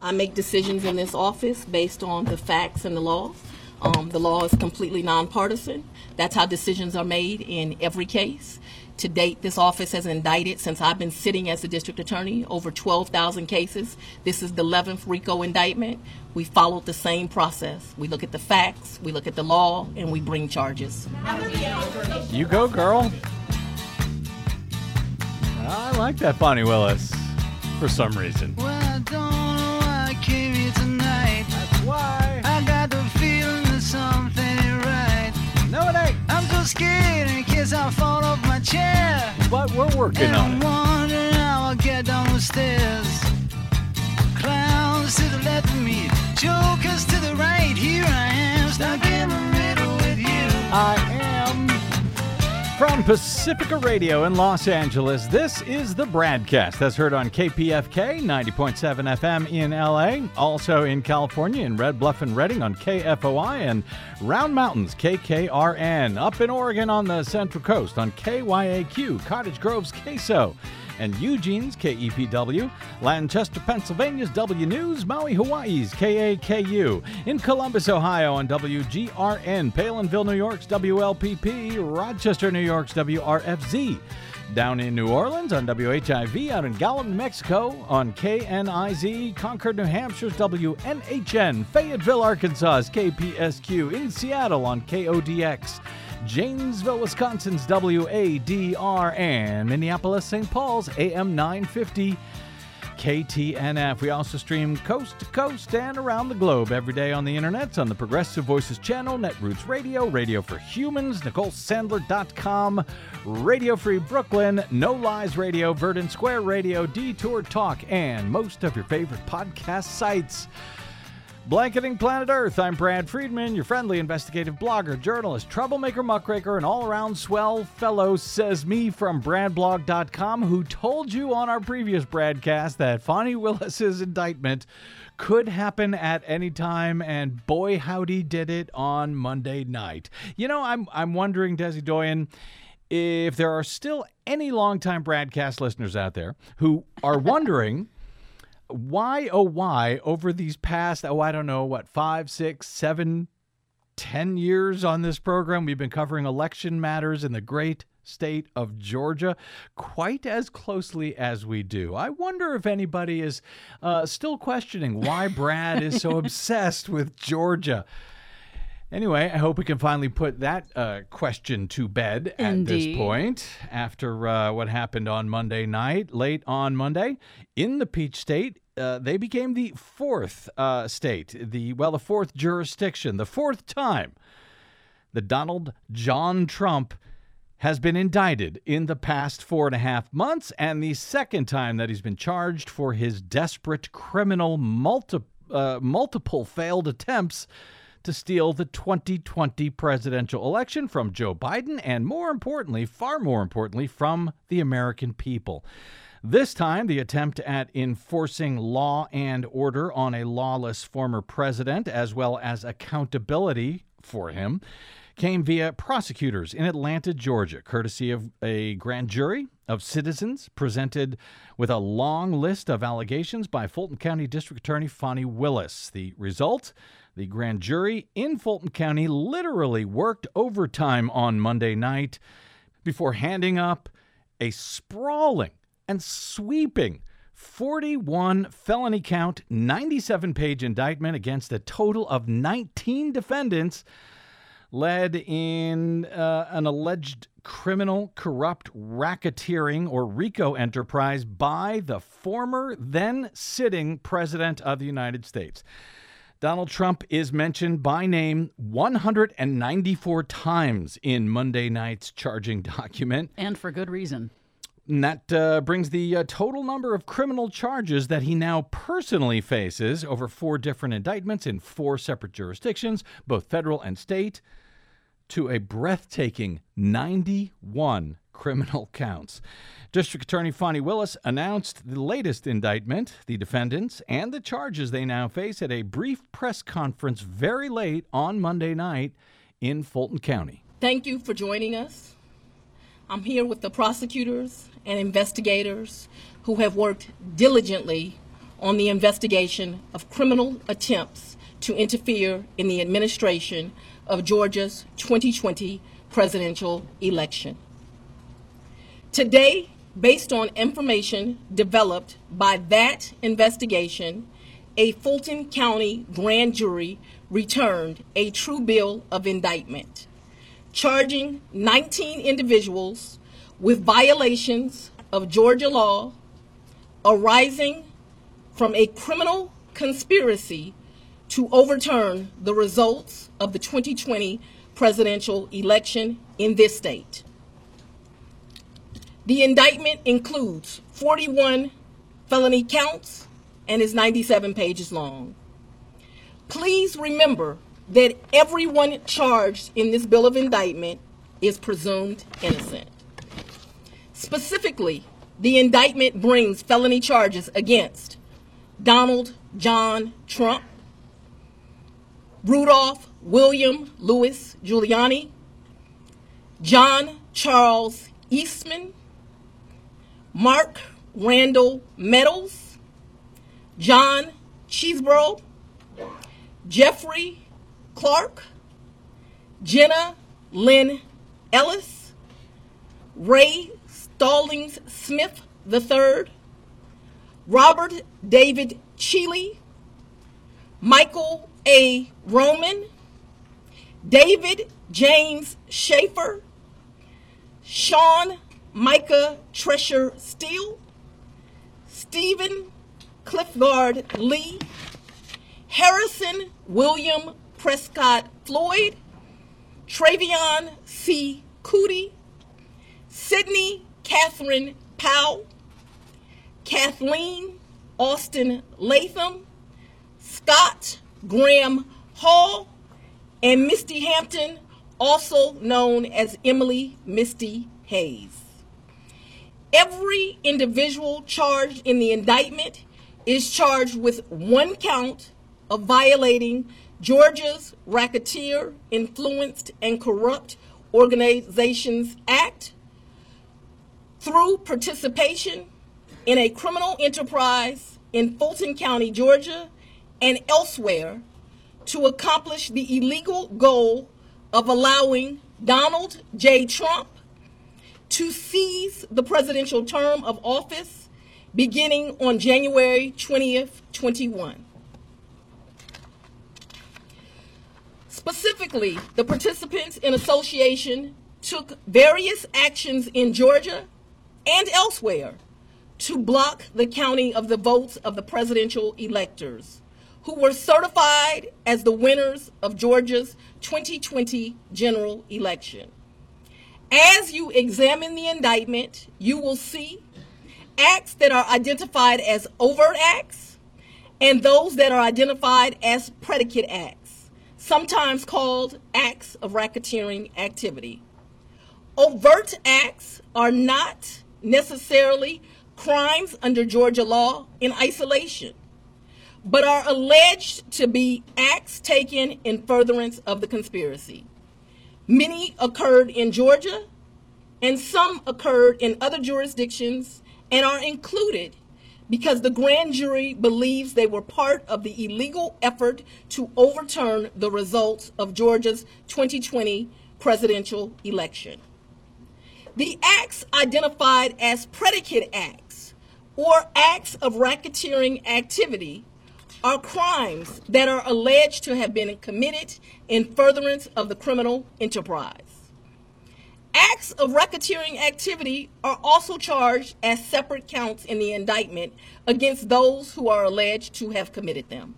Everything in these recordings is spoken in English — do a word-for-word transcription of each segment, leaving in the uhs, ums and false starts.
I make decisions in this office based on the facts and the law. Um, the law is completely nonpartisan. That's how decisions are made in every case. To date, this office has indicted, since I've been sitting as the district attorney, over twelve thousand cases. This is the eleventh RICO indictment. We followed the same process. We look at the facts, we look at the law, and we bring charges. You go, girl. I like that Fani Willis for some reason. Well, I don't know why I came here tonight. That's why. I got the feeling that something ain't right. No, it ain't. I'm so scared in case I fall off my chair. But we're working and on I'm it. wondering how I'll get down the stairs. Clowns to the left of me, jokers to the right. Here I am, stuck in the middle with you. I am. From Pacifica Radio in Los Angeles, this is the Bradcast. That's heard on K P F K ninety point seven F M in L A, also in California in Red Bluff and Redding on K F O I, and Round Mountains K K R N, up in Oregon on the Central Coast on K Y A Q, Cottage Grove's Queso, and Eugene's K E P W, Lancaster, Pennsylvania's W News, Maui, Hawaii's K A K U, in Columbus, Ohio on W G R N, Palinville, New York's W L P P, Rochester, New York's W R F Z, down in New Orleans on W H I V, out in Gallup, New Mexico on K N I Z, Concord, New Hampshire's W N H N, Fayetteville, Arkansas's K P S Q, in Seattle on K O D X, Janesville, Wisconsin's W A D R, and Minneapolis, Saint Paul's A M nine fifty K T N F. We also stream coast to coast and around the globe every day on the internet on the Progressive Voices channel, Netroots Radio, Radio for Humans, Nicole Sandler dot com, Radio Free Brooklyn, No Lies Radio, Verdant Square Radio, Detour Talk, and most of your favorite podcast sites. Blanketing Planet Earth, I'm Brad Friedman, your friendly investigative blogger, journalist, troublemaker, muckraker, and all-around swell fellow, says me from brad blog dot com, who told you on our previous broadcast that Fani Willis's indictment could happen at any time, and boy howdy did it on Monday night. You know, I'm I'm wondering, Desi Doyen, if there are still any longtime broadcast listeners out there who are wondering why, oh, why, over these past, oh, I don't know, what, five, six, seven, ten years on this program, we've been covering election matters in the great state of Georgia quite as closely as we do. I wonder if anybody is uh, still questioning why Brad is so obsessed with Georgia. Anyway, I hope we can finally put that uh, question to bed at Indeed. this point after uh, what happened on Monday night, late on Monday. In the Peach State, uh, they became the fourth uh, state, the well, the fourth jurisdiction, the fourth time that Donald John Trump has been indicted in the past four and a half months, and the second time that he's been charged for his desperate criminal multi- uh, multiple failed attempts to steal the twenty twenty presidential election from Joe Biden and, more importantly, far more importantly, from the American people. This time, the attempt at enforcing law and order on a lawless former president, as well as accountability for him, came via prosecutors in Atlanta, Georgia, courtesy of a grand jury of citizens presented with a long list of allegations by Fulton County District Attorney Fani Willis. The result? The grand jury in Fulton County literally worked overtime on Monday night before handing up a sprawling and sweeping forty-one felony count, ninety-seven page indictment against a total of nineteen defendants led in uh, an alleged criminal, corrupt racketeering or RICO enterprise by the former then sitting president of the United States. Donald Trump is mentioned by name one hundred ninety-four times in Monday night's charging document. And for good reason. And that uh, brings the uh, total number of criminal charges that he now personally faces over four different indictments in four separate jurisdictions, both federal and state, to a breathtaking ninety-one criminal counts. District Attorney Fani Willis announced the latest indictment, the defendants, and the charges they now face at a brief press conference very late on Monday night in Fulton County. Thank you for joining us. I'm here with the prosecutors and investigators who have worked diligently on the investigation of criminal attempts to interfere in the administration of Georgia's twenty twenty presidential election. Today, based on information developed by that investigation, a Fulton County grand jury returned a true bill of indictment, charging nineteen individuals with violations of Georgia law arising from a criminal conspiracy to overturn the results of the twenty twenty presidential election in this state. The indictment includes forty-one felony counts and is ninety-seven pages long. Please remember that everyone charged in this bill of indictment is presumed innocent. Specifically, the indictment brings felony charges against Donald John Trump, Rudolph William Louis Giuliani, John Charles Eastman, Mark Randall Meadows, John Cheeseborough, Jeffrey Clark, Jenna Lynn Ellis, Ray Stallings Smith the third, Robert David Cheeley, Michael A. Roman, David James Schaefer, Sean Micah Tresher Steele, Stephen Cliffgard Lee, Harrison William Prescott Floyd, Travion C. Cootie, Sydney Catherine Powell, Kathleen Austin Latham, Scott Graham Hall, and Misty Hampton, also known as Emily Misty Hayes. Every individual charged in the indictment is charged with one count of violating Georgia's Racketeer, Influenced, and Corrupt Organizations Act through participation in a criminal enterprise in Fulton County, Georgia, and elsewhere to accomplish the illegal goal of allowing Donald J. Trump to seize the presidential term of office beginning on January twentieth, twenty-one. Specifically, the participants in association took various actions in Georgia and elsewhere to block the counting of the votes of the presidential electors who were certified as the winners of Georgia's twenty twenty general election. As you examine the indictment, you will see acts that are identified as overt acts and those that are identified as predicate acts, sometimes called acts of racketeering activity. Overt acts are not necessarily crimes under Georgia law in isolation, but are alleged to be acts taken in furtherance of the conspiracy. Many occurred in Georgia, and some occurred in other jurisdictions and are included because the grand jury believes they were part of the illegal effort to overturn the results of Georgia's twenty twenty presidential election. The acts identified as predicate acts or acts of racketeering activity are crimes that are alleged to have been committed in furtherance of the criminal enterprise. Acts of racketeering activity are also charged as separate counts in the indictment against those who are alleged to have committed them.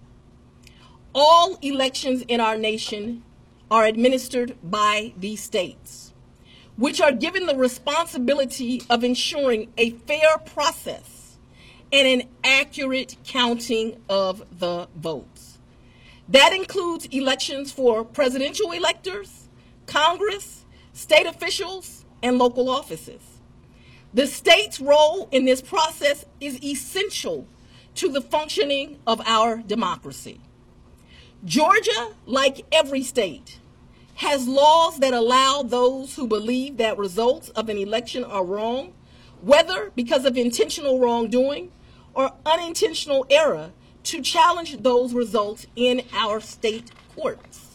All elections in our nation are administered by these states, which are given the responsibility of ensuring a fair process and an accurate counting of the votes. That includes elections for presidential electors, Congress, state officials, and local offices. The state's role in this process is essential to the functioning of our democracy. Georgia, like every state, has laws that allow those who believe that results of an election are wrong, whether because of intentional wrongdoing or unintentional error to challenge those results in our state courts.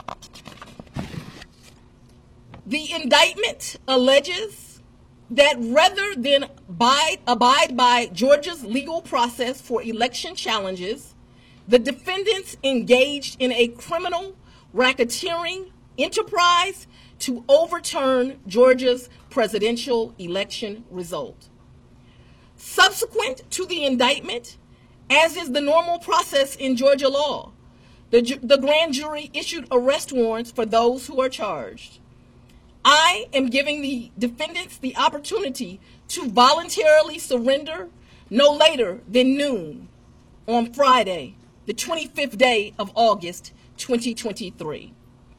The indictment alleges that rather than abide, abide by Georgia's legal process for election challenges, the defendants engaged in a criminal racketeering enterprise to overturn Georgia's presidential election result. Subsequent to the indictment, as is the normal process in Georgia law, the, the grand jury issued arrest warrants for those who are charged. I am giving the defendants the opportunity to voluntarily surrender no later than noon on Friday, the twenty-fifth day of August, twenty twenty-three.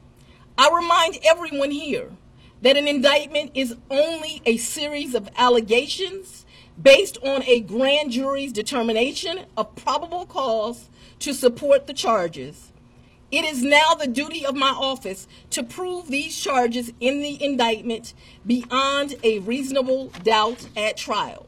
I remind everyone here that an indictment is only a series of allegations based on a grand jury's determination of probable cause to support the charges. It is now the duty of my office to prove these charges in the indictment beyond a reasonable doubt at trial.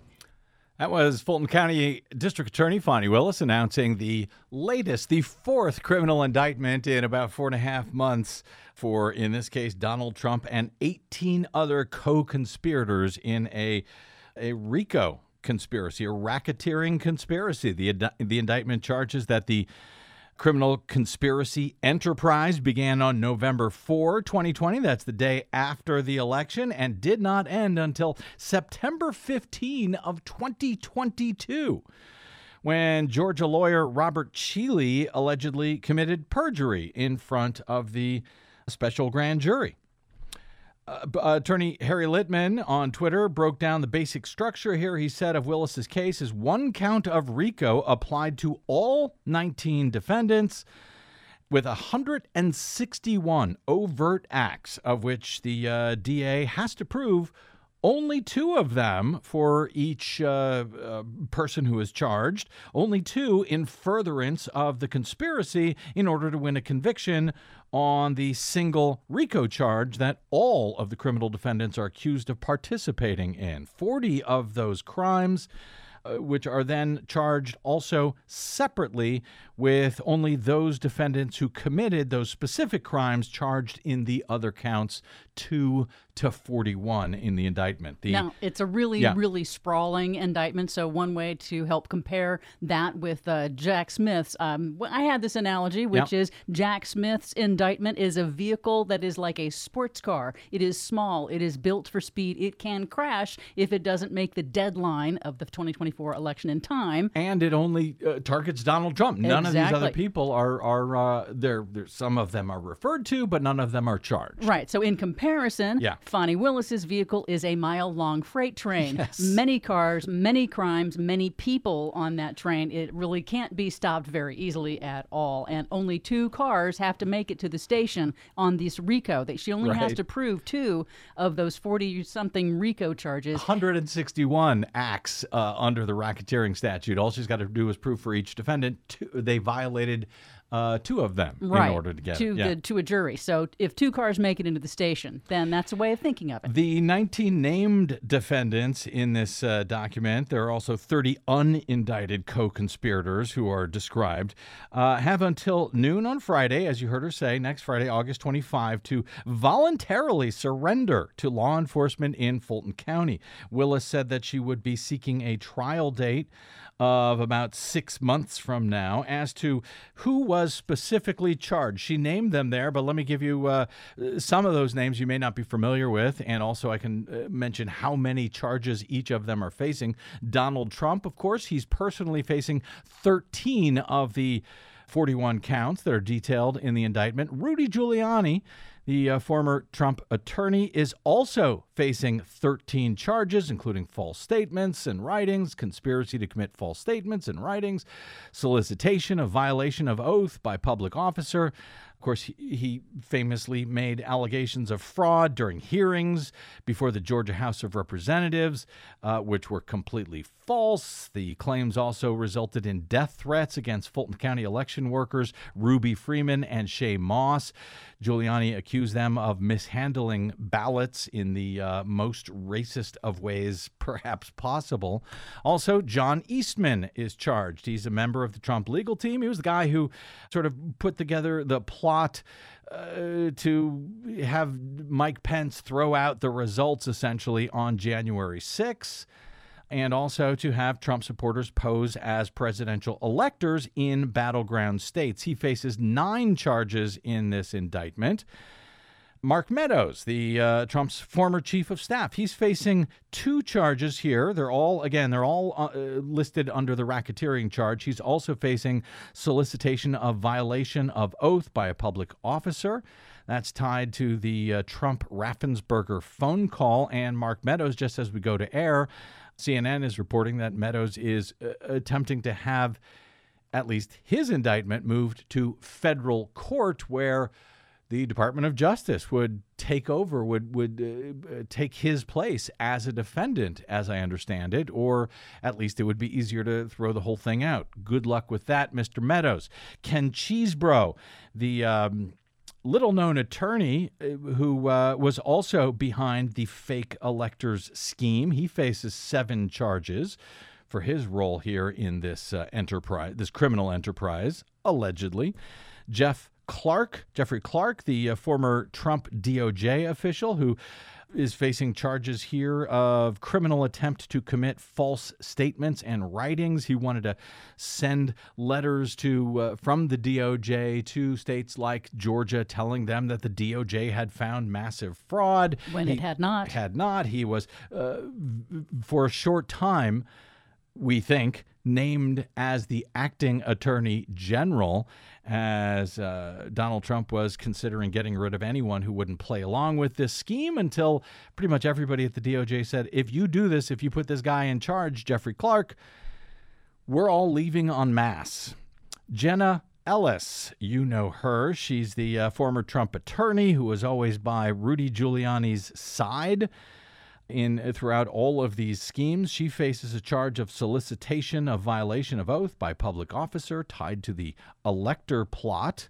That was Fulton County District Attorney Fani Willis announcing the latest, the fourth criminal indictment in about four and a half months for, in this case, Donald Trump and eighteen other co-conspirators in a, a RICO conspiracy, a racketeering conspiracy. The, the indictment charges that the criminal conspiracy enterprise began on November fourth, twenty twenty. That's the day after the election, and did not end until September fifteenth of twenty twenty-two, when Georgia lawyer Robert Cheeley allegedly committed perjury in front of the special grand jury. Uh, Attorney Harry Litman on Twitter broke down the basic structure here. He said of Willis's case is one count of RICO applied to all nineteen defendants with one hundred sixty-one overt acts, of which the uh, D A has to prove only two of them for each uh, uh, person who is charged, only two in furtherance of the conspiracy in order to win a conviction on the single RICO charge that all of the criminal defendants are accused of participating in. forty of those crimes, uh, which are then charged also separately with only those defendants who committed those specific crimes charged in the other counts, two to forty-one in the indictment. The, now, it's a really, yeah. really sprawling indictment. So one way to help compare that with uh, Jack Smith's, um, I had this analogy, which yep. is Jack Smith's indictment is a vehicle that is like a sports car. It is small. It is built for speed. It can crash if it doesn't make the deadline of the twenty twenty-four election in time. And it only uh, targets Donald Trump. None exactly. of these other people are, are uh, there. Some of them are referred to, but none of them are charged. Right. So in comparison, yeah. Fani Willis's vehicle is a mile-long freight train. Yes. Many cars, many crimes, many people on that train. It really can't be stopped very easily at all. And only two cars have to make it to the station on this RICO. That she only right. has to prove two of those forty-something RICO charges. one hundred sixty-one acts uh, under the racketeering statute. All she's got to do is prove for each defendant two, they violated Uh, two of them right. in order to get to it. Yeah. the to a jury. So if two cars make it into the station, then that's a way of thinking of it. The nineteen named defendants in this uh, document, there are also thirty unindicted co-conspirators who are described, uh, have until noon on Friday, as you heard her say, next Friday, August twenty-fifth, to voluntarily surrender to law enforcement in Fulton County. Willis said that she would be seeking a trial date of about six months from now. As to who was specifically charged, she named them there, but let me give you uh, some of those names you may not be familiar with, and also I can uh, mention how many charges each of them are facing. Donald Trump, of course, he's personally facing thirteen of the forty-one counts that are detailed in the indictment. Rudy Giuliani, the uh, former Trump attorney, is also facing thirteen charges, including false statements and writings, conspiracy to commit false statements and writings, solicitation of violation of oath by public officer, Of course, he, he famously made allegations of fraud during hearings before the Georgia House of Representatives, uh, which were completely false. The claims also resulted in death threats against Fulton County election workers Ruby Freeman and Shay Moss. Giuliani accused them of mishandling ballots in the uh, most racist of ways perhaps possible. Also, John Eastman is charged. He's a member of the Trump legal team. He was the guy who sort of put together the plot uh, to have Mike Pence throw out the results essentially on January sixth. And also to have Trump supporters pose as presidential electors in battleground states. He faces nine charges in this indictment. Mark Meadows, the uh, Trump's former chief of staff, he's facing two charges here. They're all, again, they're all uh, listed under the racketeering charge. He's also facing solicitation of violation of oath by a public officer. That's tied to the uh, Trump-Raffensperger phone call. And Mark Meadows, just as we go to air, C N N is reporting that Meadows is uh, attempting to have at least his indictment moved to federal court, where the Department of Justice would take over, would would uh, take his place as a defendant, as I understand it, or at least it would be easier to throw the whole thing out. Good luck with that, Mister Meadows. Ken Chesebro, the um, little-known attorney who uh, was also behind the fake electors scheme. He faces seven charges for his role here in this uh, enterprise, this criminal enterprise, allegedly. Jeff Clark, Jeffrey Clark, the uh, former Trump D O J official who is facing charges here of criminal attempt to commit false statements and writings. He wanted to send letters to uh, from the D O J to states like Georgia, telling them that the D O J had found massive fraud. When he it had not. Had not. He was, uh, for a short time, we think, named as the acting attorney general, as uh, Donald Trump was considering getting rid of anyone who wouldn't play along with this scheme, until pretty much everybody at the D O J said, if you do this, if you put this guy in charge, Jeffrey Clark, we're all leaving en masse. Jenna Ellis, you know her. She's the uh, former Trump attorney who was always by Rudy Giuliani's side in throughout all of these schemes. She faces a charge of solicitation of violation of oath by public officer tied to the elector plot.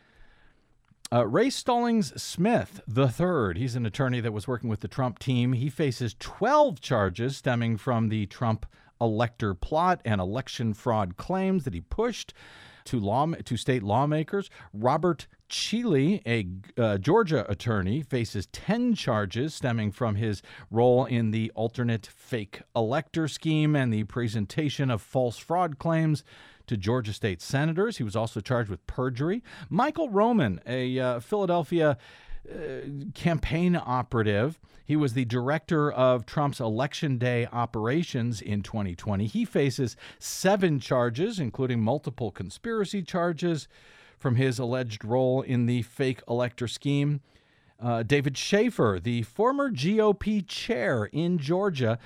Uh, Ray Stallings Smith the third, he's an attorney that was working with the Trump team. He faces twelve charges stemming from the Trump elector plot and election fraud claims that he pushed to law to state lawmakers. Robert Cheeley, a uh, Georgia attorney, faces ten charges stemming from his role in the alternate fake elector scheme and the presentation of false fraud claims to Georgia state senators. He was also charged with perjury. Michael Roman, a uh, Philadelphia uh, campaign operative, he was the director of Trump's Election Day operations in twenty twenty. He faces seven charges, including multiple conspiracy charges from his alleged role in the fake elector scheme. Uh, David Schaefer, the former G O P chair in Georgia,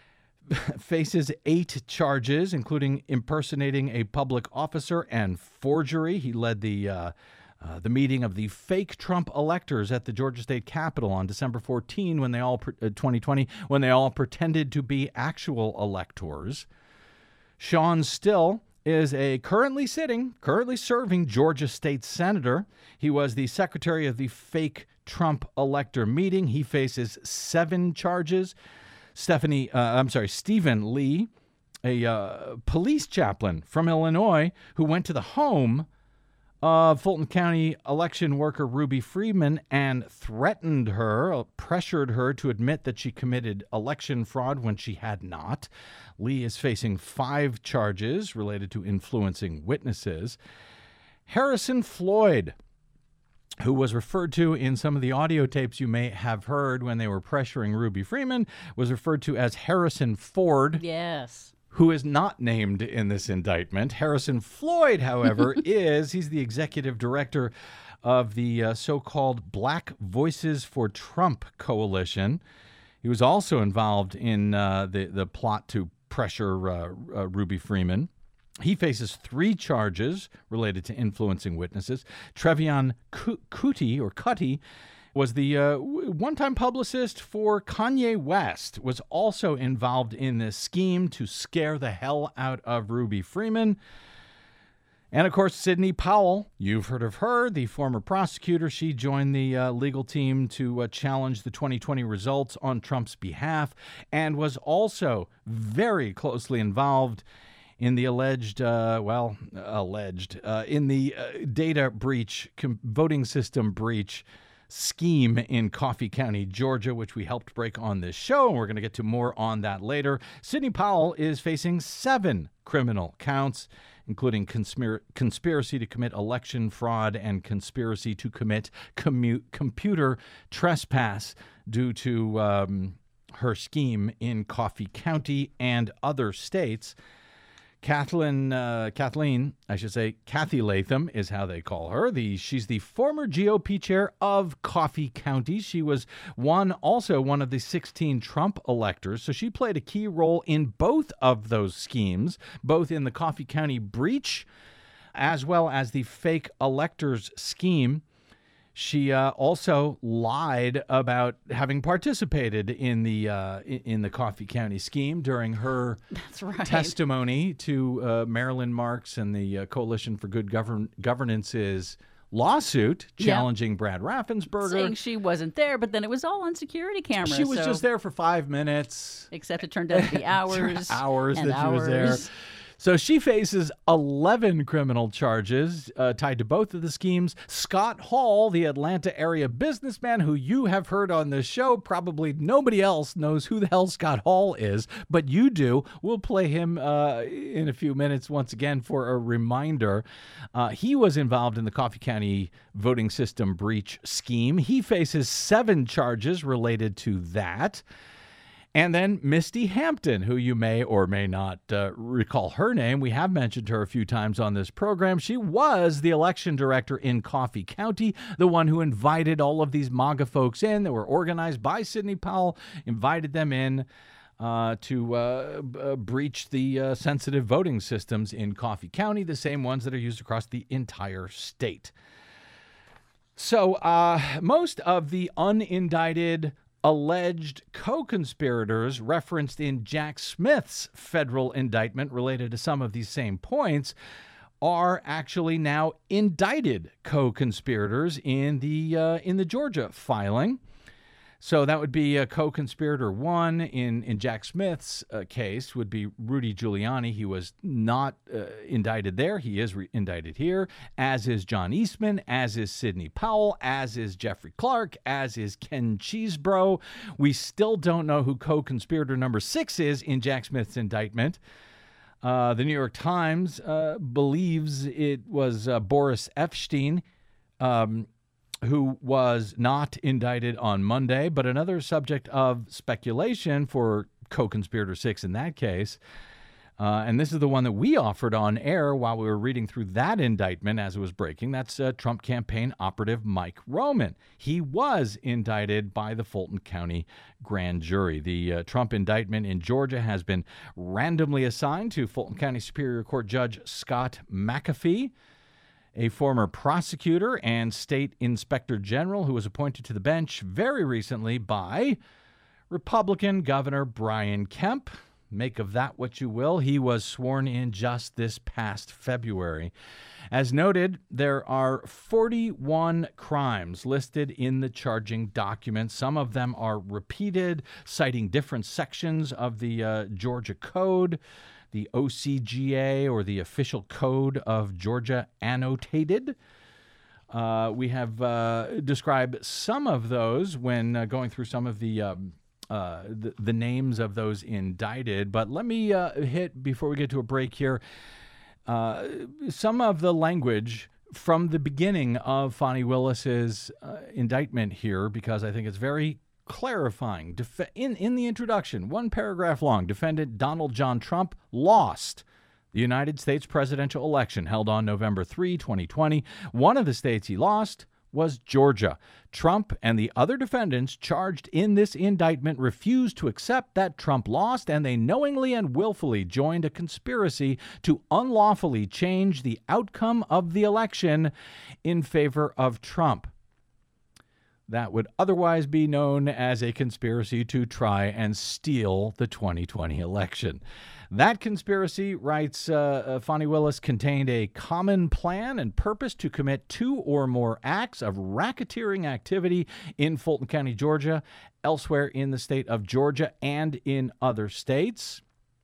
faces eight charges, including impersonating a public officer and forgery. He led the uh, uh, the meeting of the fake Trump electors at the Georgia State Capitol on December fourteenth, when they all uh, twenty twenty, when they all pretended to be actual electors. Sean Still is a currently sitting, currently serving Georgia state senator. He was the secretary of the fake Trump elector meeting. He faces seven charges. Stephanie, uh, I'm sorry, Stephen Lee, a uh, police chaplain from Illinois who went to the home of Fulton County election worker Ruby Freeman and threatened her, pressured her to admit that she committed election fraud when she had not. Lee is facing five charges related to influencing witnesses. Harrison Floyd, who was referred to in some of the audio tapes you may have heard when they were pressuring Ruby Freeman, was referred to as Harrison Ford. Yes. Who is not named in this indictment. Harrison Floyd, however, is. He's the executive director of the uh, so-called Black Voices for Trump coalition. He was also involved in uh, the, the plot to pressure uh, uh, Ruby Freeman. He faces three charges related to influencing witnesses. Trevion Kuti, or Cutty, was the uh, one-time publicist for Kanye West, was also involved in this scheme to scare the hell out of Ruby Freeman. And, of course, Sidney Powell, you've heard of her, the former prosecutor. She joined the uh, legal team to uh, challenge the twenty twenty results on Trump's behalf and was also very closely involved in the alleged, uh, well, alleged, uh, in the uh, data breach, com- voting system breach scheme in Coffee County, Georgia, which we helped break on this show, and we're going to get to more on that later. Sidney Powell is facing seven criminal counts, including conspir- conspiracy to commit election fraud and conspiracy to commit commu- computer trespass due to um, her scheme in Coffee County and other states. Kathleen, uh, Kathleen, I should say, Kathy Latham is how they call her. The she's the former G O P chair of Coffee County. She was one, also one of the sixteen Trump electors, so she played a key role in both of those schemes, both in the Coffee County breach as well as the fake electors scheme. She uh, also lied about having participated in the uh, in the Coffee County scheme during her That's right. testimony to uh, Marilyn Marks and the uh, Coalition for Good Govern- Governance's lawsuit challenging yeah. Brad Raffensperger. Saying she wasn't there, but then it was all on security cameras. She was so... just there for five minutes. Except it turned out to be hours. hours and that hours. she was there. So she faces eleven criminal charges uh, tied to both of the schemes. Scott Hall, the Atlanta area businessman who you have heard on this show, probably nobody else knows who the hell Scott Hall is, but you do. We'll play him uh, in a few minutes once again for a reminder. Uh, he was involved in the Coffee County voting system breach scheme. He faces seven charges related to that. And then Misty Hampton, who you may or may not uh, recall her name. We have mentioned her a few times on this program. She was the election director in Coffee County, the one who invited all of these MAGA folks in that were organized by Sidney Powell, invited them in uh, to uh, b- uh, breach the uh, sensitive voting systems in Coffee County, the same ones that are used across the entire state. So uh, most of the unindicted alleged co-conspirators referenced in Jack Smith's federal indictment related to some of these same points are actually now indicted co-conspirators in the uh, in the Georgia filing. So that would be a co-conspirator one in, in Jack Smith's uh, case would be Rudy Giuliani. He was not uh, indicted there. He is re- indicted here, as is John Eastman, as is Sidney Powell, as is Jeffrey Clark, as is Ken Cheesebro. We still don't know who co-conspirator number six is in Jack Smith's indictment. Uh, the New York Times uh, believes it was uh, Boris Epshteyn, um, who was not indicted on Monday, but another subject of speculation for co-conspirator six in that case. Uh, and this is the one that we offered on air while we were reading through that indictment as it was breaking. That's uh, Trump campaign operative Mike Roman. He was indicted by the Fulton County grand jury. The uh, Trump indictment in Georgia has been randomly assigned to Fulton County Superior Court Judge Scott McAfee, a former prosecutor and state inspector general who was appointed to the bench very recently by Republican Governor Brian Kemp. Make of that what you will. He was sworn in just this past February. As noted, there are forty-one crimes listed in the charging document. Some of them are repeated, citing different sections of the uh, Georgia Code, the O C G A, or the official code of Georgia Annotated. Uh, we have uh, described some of those when uh, going through some of the, um, uh, the the names of those indicted. But let me uh, hit, before we get to a break here, uh, some of the language from the beginning of Fani Willis's uh, indictment here, because I think it's very clarifying. Def- in, in the introduction, one paragraph long, defendant Donald John Trump lost the United States presidential election held on November third, twenty twenty. One of the states he lost was Georgia. Trump and the other defendants charged in this indictment refused to accept that Trump lost, and they knowingly and willfully joined a conspiracy to unlawfully change the outcome of the election in favor of Trump. That would otherwise be known as a conspiracy to try and steal the twenty twenty election. That conspiracy, writes uh, uh, Fani Willis, contained a common plan and purpose to commit two or more acts of racketeering activity in Fulton County, Georgia, elsewhere in the state of Georgia, and in other states.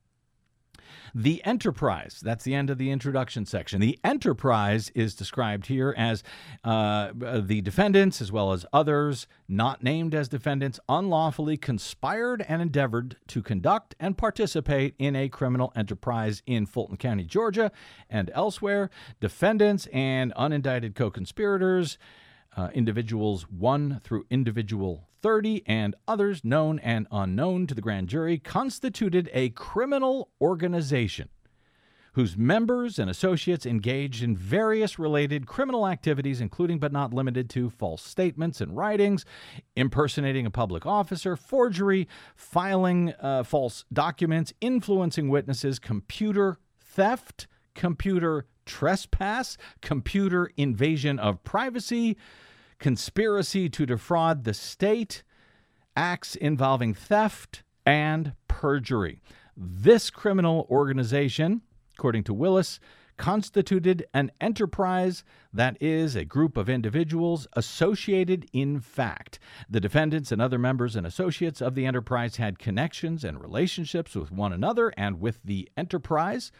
The enterprise, that's the end of the introduction section. The enterprise is described here as uh, the defendants, as well as others not named as defendants, unlawfully conspired and endeavored to conduct and participate in a criminal enterprise in Fulton County, Georgia, and elsewhere. Defendants and unindicted co-conspirators, uh, individuals one through individual thirty, and others known and unknown to the grand jury, constituted a criminal organization whose members and associates engaged in various related criminal activities, including but not limited to false statements and writings, impersonating a public officer, forgery, filing uh, false documents, influencing witnesses, computer theft, computer trespass, computer invasion of privacy, conspiracy to defraud the state, acts involving theft, and perjury. This criminal organization, according to Willis, constituted an enterprise that is a group of individuals associated in fact. The defendants and other members and associates of the enterprise had connections and relationships with one another and with the enterprise.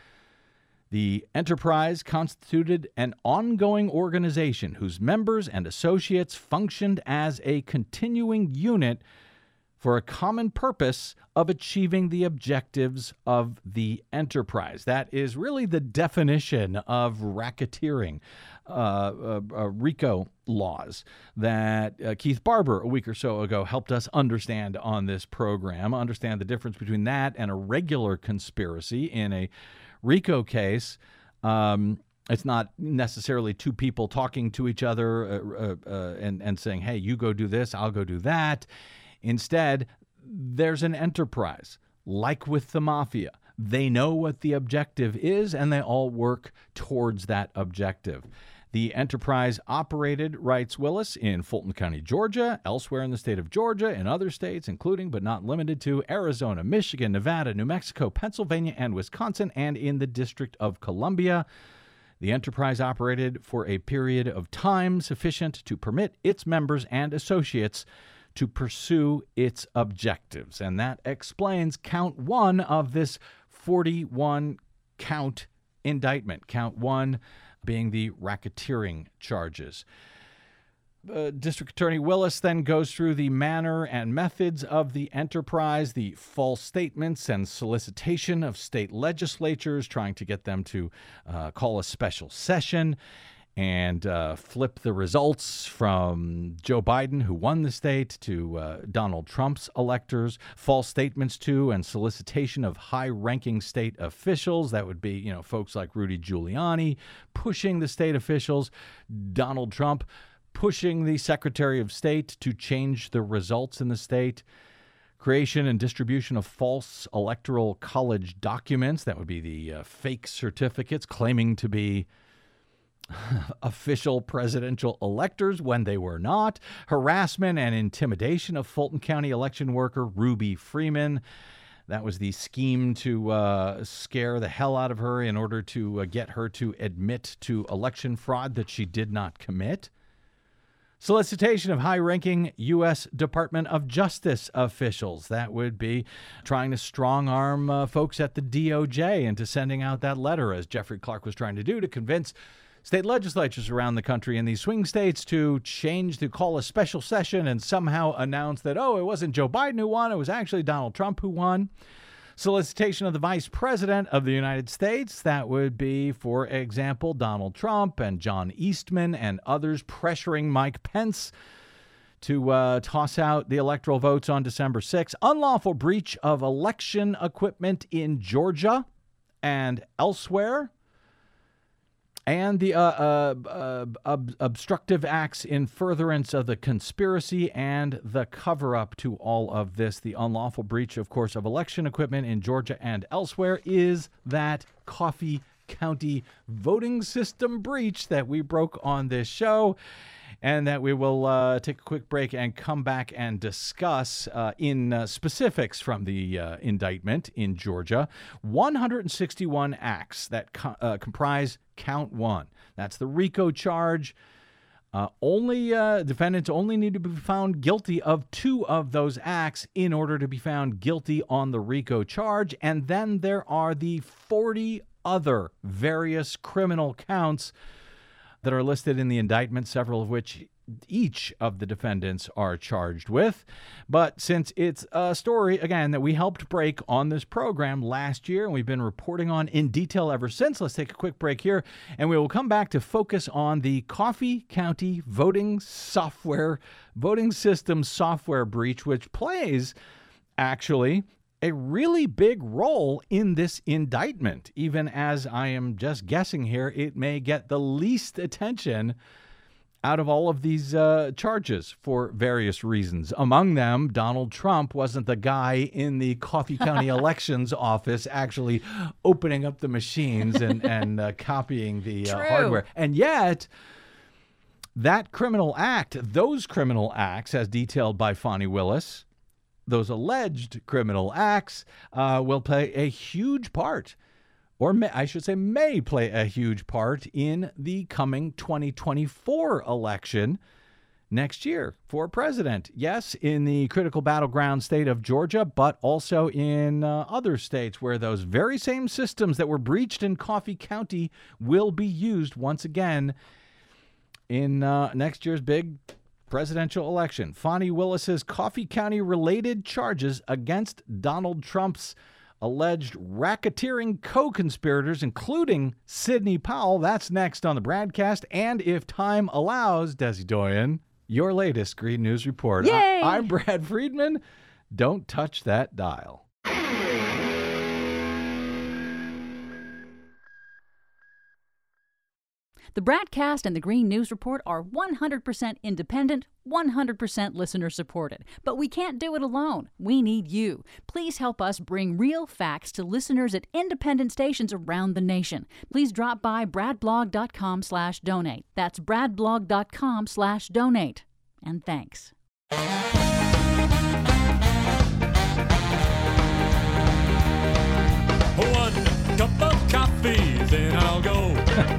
The enterprise constituted an ongoing organization whose members and associates functioned as a continuing unit for a common purpose of achieving the objectives of the enterprise. That is really the definition of racketeering, uh, uh, uh, RICO laws that uh, Keith Barber a week or so ago helped us understand on this program, understand the difference between that and a regular conspiracy. In a RICO case, um, it's not necessarily two people talking to each other uh, uh, and, and saying, hey, you go do this, I'll go do that. Instead, there's an enterprise, like with the mafia. They know what the objective is, and they all work towards that objective. The enterprise operated, writes Willis, in Fulton County, Georgia, elsewhere in the state of Georgia, in other states, including but not limited to Arizona, Michigan, Nevada, New Mexico, Pennsylvania, and Wisconsin, and in the District of Columbia. The enterprise operated for a period of time sufficient to permit its members and associates to pursue its objectives. And that explains count one of this forty-one count indictment. Count one being the racketeering charges. Uh, District Attorney Willis then goes through the manner and methods of the enterprise, the false statements and solicitation of state legislatures, trying to get them to uh, call a special session and uh, flip the results from Joe Biden, who won the state, to uh, Donald Trump's electors, false statements to and solicitation of high-ranking state officials. That would be, you know, folks like Rudy Giuliani pushing the state officials, Donald Trump pushing the Secretary of State to change the results in the state, creation and distribution of false electoral college documents. That would be the uh, fake certificates claiming to be official presidential electors when they were not, harassment and intimidation of Fulton County election worker Ruby Freeman. That was the scheme to uh, scare the hell out of her in order to uh, get her to admit to election fraud that she did not commit. Solicitation of high-ranking U S Department of Justice officials. That would be trying to strong-arm uh, folks at the D O J into sending out that letter, as Jeffrey Clark was trying to do, to convince state legislatures around the country in these swing states to change, to call a special session and somehow announce that, oh, it wasn't Joe Biden who won, it was actually Donald Trump who won. Solicitation of the Vice President of the United States. That would be, for example, Donald Trump and John Eastman and others pressuring Mike Pence to uh, toss out the electoral votes on December sixth. Unlawful breach of election equipment in Georgia and elsewhere. and the uh, uh, uh, ob- obstructive acts in furtherance of the conspiracy and the cover-up to all of this. The unlawful breach, of course, of election equipment in Georgia and elsewhere is that Coffee County voting system breach that we broke on this show, and that we will uh, take a quick break and come back and discuss uh, in uh, specifics from the uh, indictment in Georgia. one hundred sixty-one acts that co- uh, comprise count one. That's the RICO charge. Uh, only uh, defendants only need to be found guilty of two of those acts in order to be found guilty on the RICO charge. And then there are the forty other various criminal counts that are listed in the indictment, several of which each of the defendants are charged with. But since it's a story, again, that we helped break on this program last year, and we've been reporting on in detail ever since, let's take a quick break here, and we will come back to focus on the Coffee County voting software, voting system software breach, which plays, actually, a really big role in this indictment. Even as I am just guessing here, it may get the least attention out of all of these uh, charges for various reasons. Among them, Donald Trump wasn't the guy in the Coffee County elections office actually opening up the machines and, and uh, copying the uh, hardware. And yet, that criminal act, those criminal acts, as detailed by Fani Willis, those alleged criminal acts uh, will play a huge part, or may, I should say may play a huge part in the coming twenty twenty-four election next year for president. Yes, in the critical battleground state of Georgia, but also in uh, other states where those very same systems that were breached in Coffee County will be used once again in uh, next year's big presidential election. Fani Willis's Coffee County-related charges against Donald Trump's alleged racketeering co-conspirators, including Sidney Powell. That's next on the Bradcast. And if time allows, Desi Doyen, your latest Green News Report. Yay! I- I'm Brad Friedman. Don't touch that dial. The Bradcast and the Green News Report are one hundred percent independent, one hundred percent listener-supported. But we can't do it alone. We need you. Please help us bring real facts to listeners at independent stations around the nation. Please drop by bradblog.com slash donate. That's bradblog.com slash donate. And thanks. One cup of coffee, then I'll go.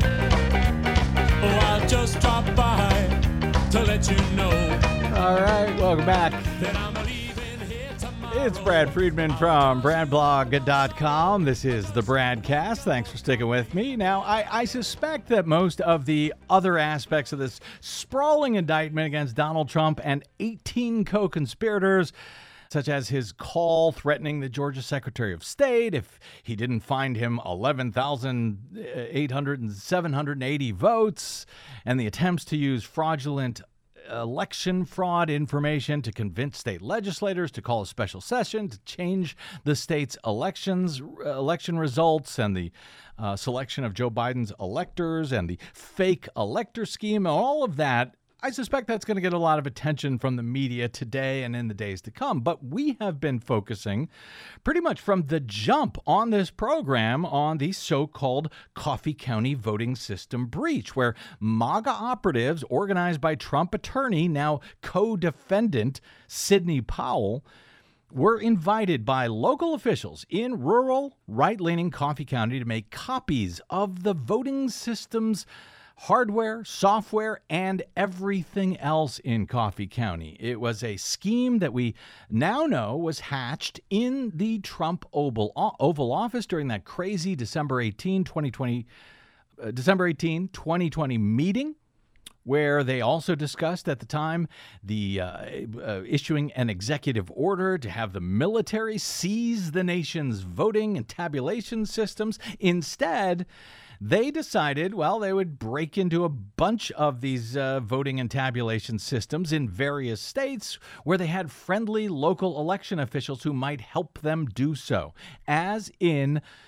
Oh, I'll just drop by to let you know. All right, welcome back. That I'm leaving here tomorrow. It's Brad Friedman from bradblog dot com. This is the Bradcast. Thanks for sticking with me. Now, I, I suspect that most of the other aspects of this sprawling indictment against Donald Trump and eighteen co-conspirators, such as his call threatening the Georgia Secretary of State if he didn't find him eleven thousand eight hundred seven hundred eighty votes, and the attempts to use fraudulent election fraud information to convince state legislators to call a special session to change the state's elections, election results, and the uh, selection of Joe Biden's electors, and the fake elector scheme, and all of that. I suspect that's going to get a lot of attention from the media today and in the days to come. But we have been focusing pretty much from the jump on this program on the so-called Coffee County voting system breach, where MAGA operatives organized by Trump attorney, now co-defendant Sidney Powell, were invited by local officials in rural, right-leaning Coffee County to make copies of the voting system's hardware, software, and everything else in Coffee County. It was a scheme that we now know was hatched in the Trump Oval, Oval Office during that crazy December eighteenth, twenty twenty, uh, December eighteenth, twenty twenty meeting, where they also discussed at the time the uh, uh, issuing an executive order to have the military seize the nation's voting and tabulation systems. Instead, they decided, well, they would break into a bunch of these uh, voting and tabulation systems in various states where they had friendly local election officials who might help them do so, as in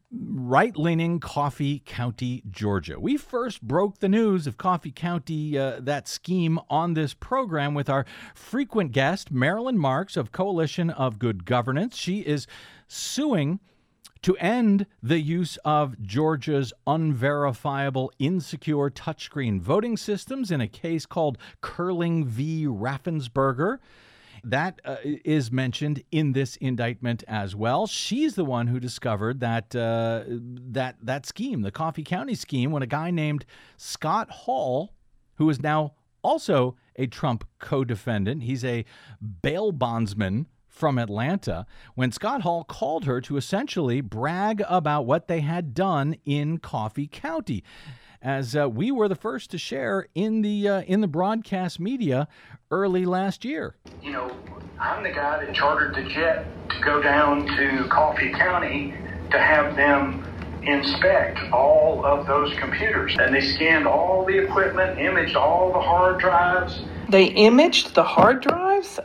right-leaning Coffee County, Georgia. We first broke the news of Coffee County, uh, that scheme, on this program with our frequent guest, Marilyn Marks of Coalition of Good Governance. She is suing to end the use of Georgia's unverifiable, insecure touchscreen voting systems in a case called Curling v. Raffensperger. That uh, is mentioned in this indictment as well. She's the one who discovered that uh, that that scheme, the Coffee County scheme, when a guy named Scott Hall, who is now also a Trump co-defendant, he's a bail bondsman from Atlanta, when Scott Hall called her to essentially brag about what they had done in Coffee County. As uh, we were the first to share in the uh, in the broadcast media early last year. You know, I'm the guy that chartered the jet to go down to Coffee County to have them inspect all of those computers. And they scanned all the equipment, imaged all the hard drives. They imaged the hard drives?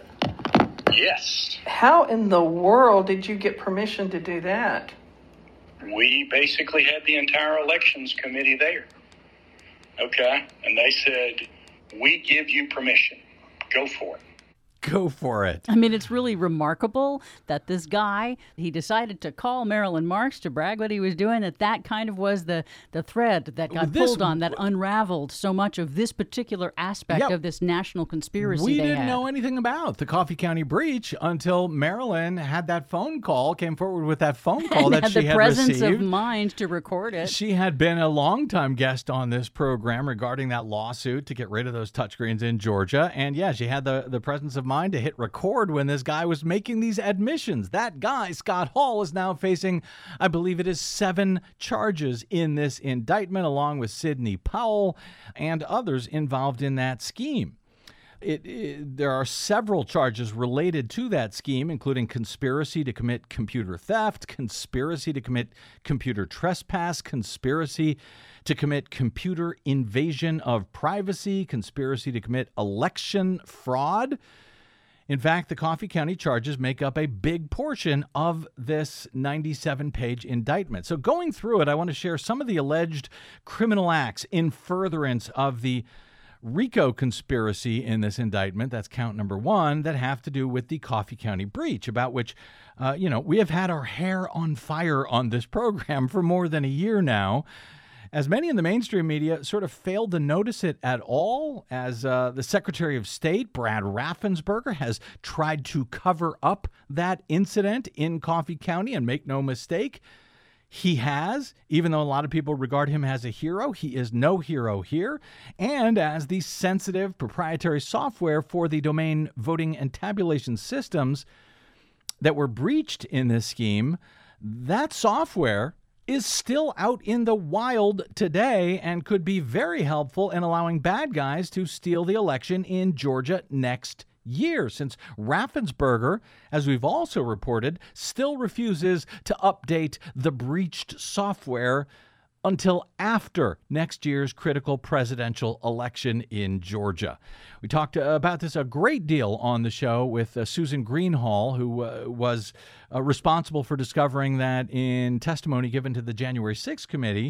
Yes. How in the world did you get permission to do that? We basically had the entire elections committee there. Okay? And they said, we give you permission. Go for it. Go for it. I mean, it's really remarkable that this guy, he decided to call Marilyn Marks to brag what he was doing, that that kind of was the, the thread that got This- pulled on, that unraveled so much of this particular aspect Yep. of this national conspiracy We they didn't had. know anything about the Coffee County breach until Marilyn had that phone call, came forward with that phone call And that had she the had presence received. of mind to record it. She had been a longtime guest on this program regarding that lawsuit to get rid of those touchscreens in Georgia. And yeah, she had the, the presence of mind to hit record when this guy was making these admissions. That guy, Scott Hall, is now facing, I believe it is seven charges in this indictment, along with Sidney Powell and others involved in that scheme. It, it, there are several charges related to that scheme, including conspiracy to commit computer theft, conspiracy to commit computer trespass, conspiracy to commit computer invasion of privacy, conspiracy to commit election fraud. In fact, the Coffee County charges make up a big portion of this ninety-seven page indictment. So going through it, I want to share some of the alleged criminal acts in furtherance of the RICO conspiracy in this indictment. That's count number one, that have to do with the Coffee County breach, about which, uh, you know, we have had our hair on fire on this program for more than a year now, as many in the mainstream media sort of failed to notice it at all, as uh, the Secretary of State, Brad Raffensperger, has tried to cover up that incident in Coffee County. And make no mistake, he has, even though a lot of people regard him as a hero, he is no hero here. And as the sensitive proprietary software for the domain voting and tabulation systems that were breached in this scheme, that software is still out in the wild today and could be very helpful in allowing bad guys to steal the election in Georgia next year, since Raffensperger, as we've also reported, still refuses to update the breached software until after next year's critical presidential election in Georgia. We talked uh, about this a great deal on the show with uh, Susan Greenhall, who uh, was uh, responsible for discovering that in testimony given to the January sixth committee,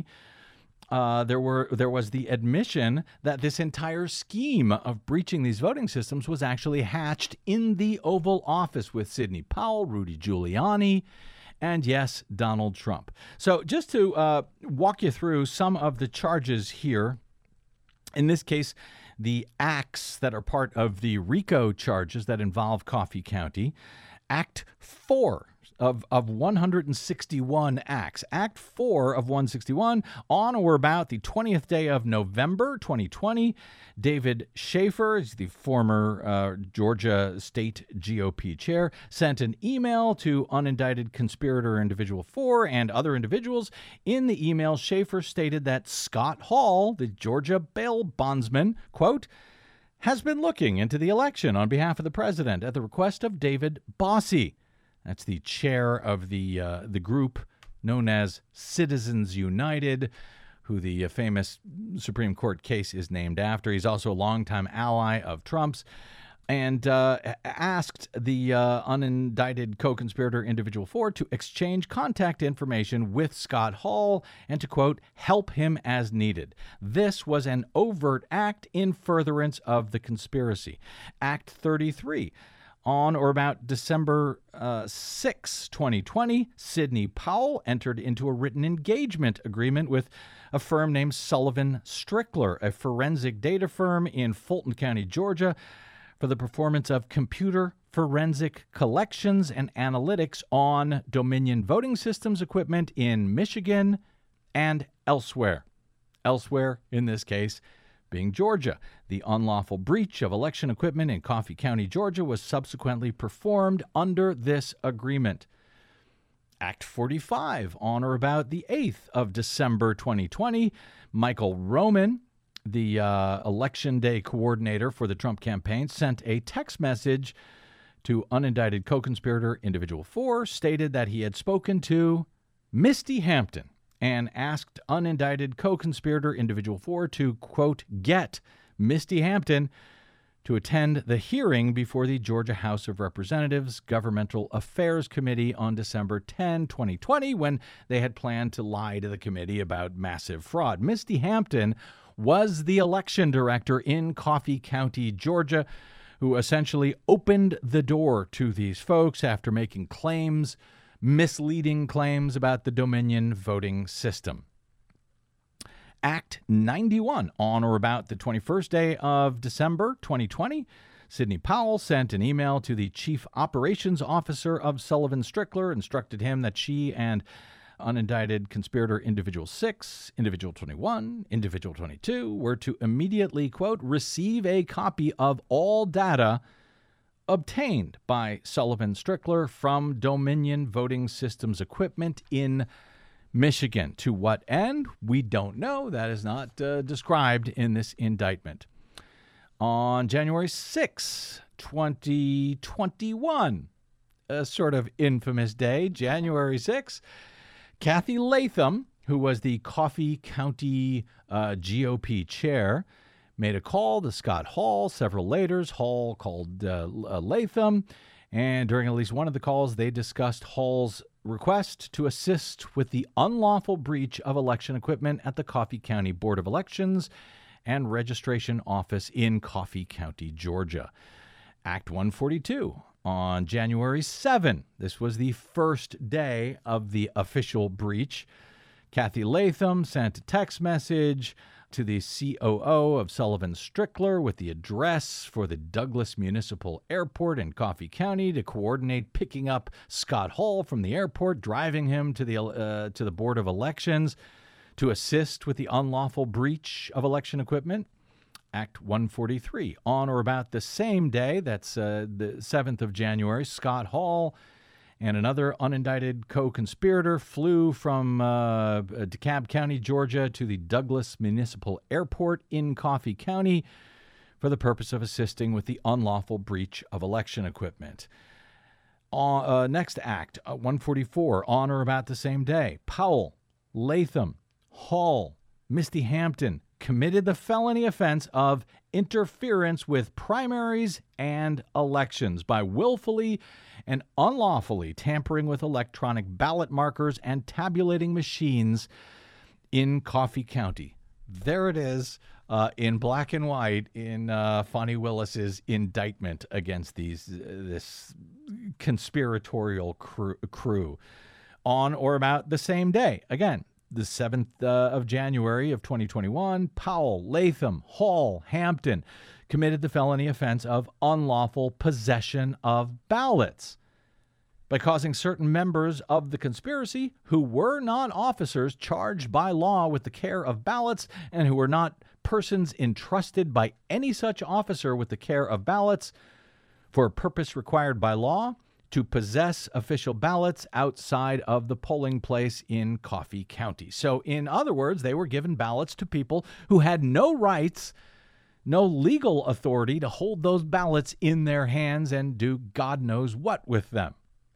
uh, there were there was the admission that this entire scheme of breaching these voting systems was actually hatched in the Oval Office with Sidney Powell, Rudy Giuliani, and yes, Donald Trump. So just to uh, walk you through some of the charges here, in this case, the acts that are part of the RICO charges that involve Coffee County, Act four of, of one hundred sixty-one acts. Act four of one hundred sixty-one, on or about the twentieth day of November twenty twenty, David Schaefer, the former uh, Georgia State G O P chair, sent an email to unindicted conspirator individual four and other individuals. In the email, Schaefer stated that Scott Hall, the Georgia bail bondsman, quote, has been looking into the election on behalf of the president at the request of David Bossie. That's the chair of the uh, the group known as Citizens United, who the uh, famous Supreme Court case is named after. He's also a longtime ally of Trump's. and uh, asked the uh, unindicted co-conspirator Individual four to exchange contact information with Scott Hall and to, quote, help him as needed. This was an overt act in furtherance of the conspiracy. Act thirty-three. On or about December uh, sixth, twenty twenty, Sidney Powell entered into a written engagement agreement with a firm named Sullivan Strickler, a forensic data firm in Fulton County, Georgia, for the performance of computer forensic collections and analytics on Dominion voting systems equipment in Michigan and elsewhere. Elsewhere, in this case, being Georgia. The unlawful breach of election equipment in Coffee County, Georgia, was subsequently performed under this agreement. Act forty-five. On or about the eighth of December twenty twenty, Michael Roman, the uh, election day coordinator for the Trump campaign, sent a text message to unindicted co-conspirator Individual four, stated that he had spoken to Misty Hampton and asked unindicted co-conspirator Individual four to, quote, get Misty Hampton to attend the hearing before the Georgia House of Representatives Governmental Affairs Committee on December tenth, twenty twenty, when they had planned to lie to the committee about massive fraud. Misty Hampton was the election director in Coffee County, Georgia, who essentially opened the door to these folks after making claims, misleading claims about the Dominion voting system. Act ninety-one. On or about the twenty-first day of December twenty twenty, Sidney Powell sent an email to the chief operations officer of Sullivan Strickler, instructed him that she and unindicted conspirator Individual six, Individual twenty-one, Individual twenty-two were to immediately, quote, receive a copy of all data obtained by Sullivan Strickler from Dominion voting systems equipment in Michigan. To what end? We don't know. That is not uh, described in this indictment. On January sixth, twenty twenty-one, a sort of infamous day, January sixth, Kathy Latham, who was the Coffee County uh, G O P chair, made a call to Scott Hall. Several later, Hall called uh, Latham, and during at least one of the calls, they discussed Hall's request to assist with the unlawful breach of election equipment at the Coffee County Board of Elections and Registration Office in Coffee County, Georgia. Act one forty-two. On January seventh, this was the first day of the official breach, Kathy Latham sent a text message to the C O O of Sullivan Strickler with the address for the Douglas Municipal Airport in Coffee County to coordinate picking up Scott Hall from the airport, driving him to the uh, to the Board of Elections to assist with the unlawful breach of election equipment. Act one forty-three. On or about the same day, that's uh, the seventh of January, Scott Hall and another unindicted co-conspirator flew from uh, DeKalb County, Georgia, to the Douglas Municipal Airport in Coffee County for the purpose of assisting with the unlawful breach of election equipment. Uh, uh, next act, uh, one forty-four. On or about the same day, Powell, Latham, Hall, Misty Hampton committed the felony offense of interference with primaries and elections by willfully and unlawfully tampering with electronic ballot markers and tabulating machines in Coffee County. There it is uh, in black and white in uh, Fani Willis's indictment against these uh, this conspiratorial crew, crew. On or about the same day, again, the seventh uh, of January of twenty twenty-one, Powell, Latham, Hall, Hampton committed the felony offense of unlawful possession of ballots by causing certain members of the conspiracy who were not officers charged by law with the care of ballots and who were not persons entrusted by any such officer with the care of ballots for a purpose required by law to possess official ballots outside of the polling place in Coffee County. So, in other words, they were given ballots to people who had no rights, no legal authority to hold those ballots in their hands and do God knows what with them.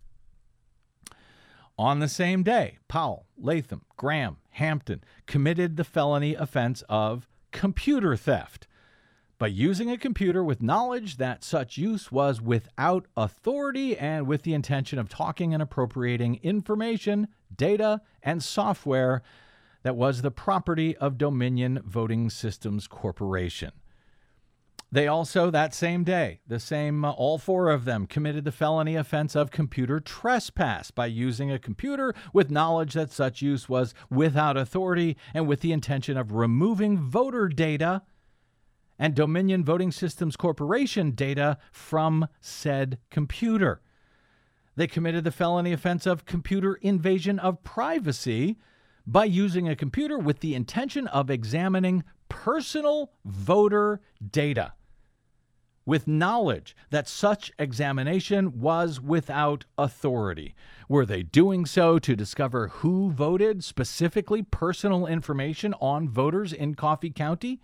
On the same day, Powell, Latham, Graham, Hampton committed the felony offense of computer theft by using a computer with knowledge that such use was without authority and with the intention of talking and appropriating information, data, and software that was the property of Dominion Voting Systems Corporation. They also, that same day, the same, uh, all four of them committed the felony offense of computer trespass by using a computer with knowledge that such use was without authority and with the intention of removing voter data and Dominion Voting Systems Corporation data from said computer. They committed the felony offense of computer invasion of privacy by using a computer with the intention of examining personal voter data, with knowledge that such examination was without authority. Were they doing so to discover who voted, specifically personal information on voters in Coffee County?